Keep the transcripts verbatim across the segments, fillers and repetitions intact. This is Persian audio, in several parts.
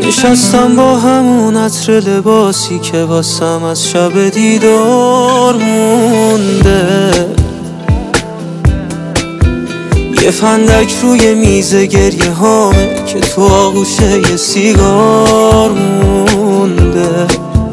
نشستم با همون عطر لباسی که واسم از شب دیدار مونده، یه فندک روی میز گریه هامه که تو آغوشه یه سیگار مونده،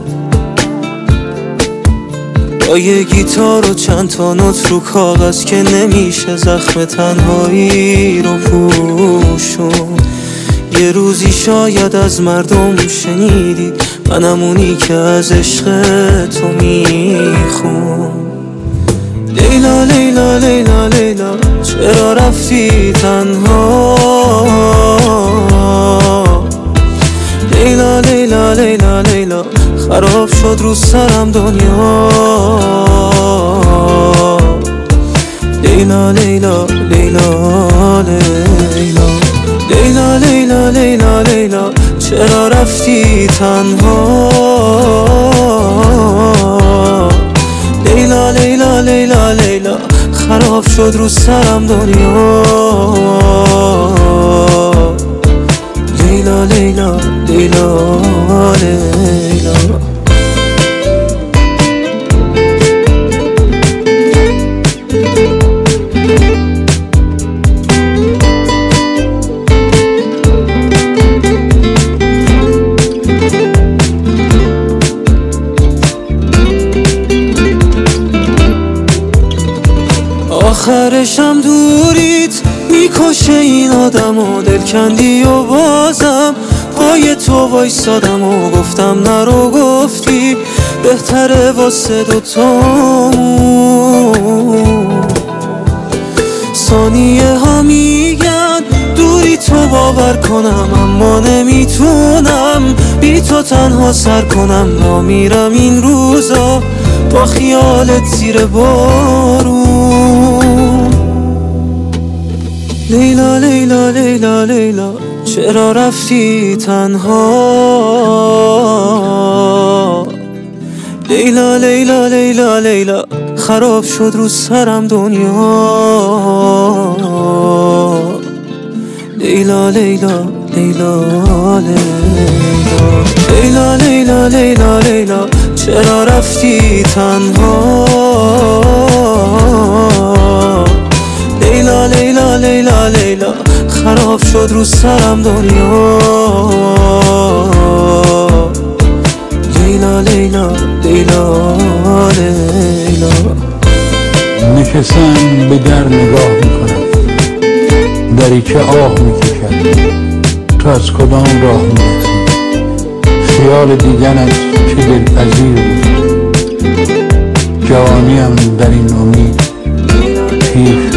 با یه گیتار و چند تا نوت رو کاغذ که نمیشه زخم تنهایی رو پوشون. یه روزی شاید از مردم شنیدی منم اونی که از عشق تو میخون. لیلا لیلا لیلا لیلا چرا رفتی تنها؟ لیلا لیلا لیلا لیلا خراب شد رو سرم دنیا. لیلا لیلا لیلا لیلا لیلا لیلا لیلا لیلا چرا رفتی تنها؟ لیلا لیلا لیلا لیلا خراب شد رو سرم دنیا. لیلا لیلا لیلا لیلا آخرشم دوریت میکشه این آدم و دلکندی و بازم پای تو وایسادم و گفتم نرو، گفتی بهتره واسه دوتامون. ثانیه ها میگن دوری تو باور کنم، اما نمیتونم بی تو تنها سر کنم. نمیرم این روزا با خیالت زیر بارون. لیلا لیلا لیلا لیلا چرا رفتی تنها؟ لیلا لیلا لیلا لیلا خراب شد رو سرم دنیا. لیلا لیلا لیلا لیلا لیلا لیلا لیلا لیلا چرا رفتی تنها؟ لیلا لیلا لیلا لیلا خراب شد رو سرم دنیا. لیلا لیلا لیلا لیلا نشستم به در نگاه میکنم، دریچه آه میکشد، تو از کدام راه میرسی؟ خیال دیدنت چه دلپذیر بود، جوانیم در این امید پیر